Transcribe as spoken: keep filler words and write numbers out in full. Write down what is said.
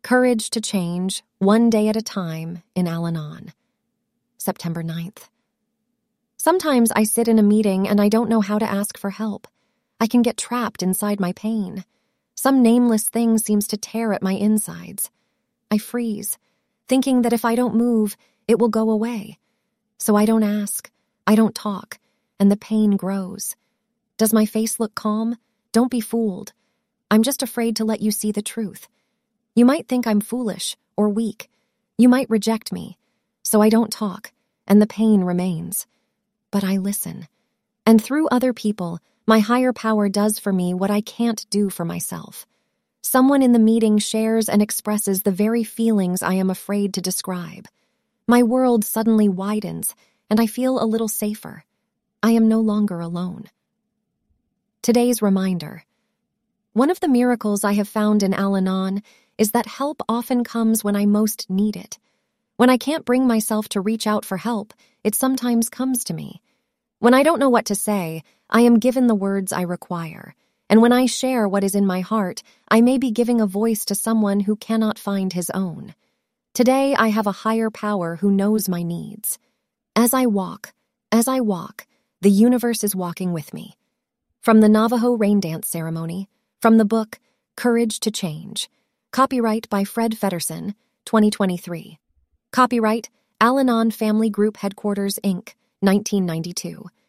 Courage to Change, One Day at a Time in Al-Anon. September ninth. Sometimes I sit in a meeting and I don't know how to ask for help. I can get trapped inside my pain. Some nameless thing seems to tear at my insides. I freeze, thinking that if I don't move, it will go away. So I don't ask, I don't talk, and the pain grows. Does my face look calm? Don't be fooled. I'm just afraid to let you see the truth. You might think I'm foolish or weak. You might reject me. So I don't talk, and the pain remains. But I listen. And through other people, my higher power does for me what I can't do for myself. Someone in the meeting shares and expresses the very feelings I am afraid to describe. My world suddenly widens, and I feel a little safer. I am no longer alone. Today's reminder. One of the miracles I have found in Al-Anon is that help often comes when I most need it. When I can't bring myself to reach out for help, it sometimes comes to me. When I don't know what to say, I am given the words I require. And when I share what is in my heart, I may be giving a voice to someone who cannot find his own. Today, I have a higher power who knows my needs. As I walk, as I walk, the universe is walking with me. From the Navajo Rain Dance Ceremony, from the book Courage to Change. Copyright by Fred Feddersen, twenty twenty-three. Copyright Al-Anon Family Group Headquarters, Incorporated, nineteen ninety-two.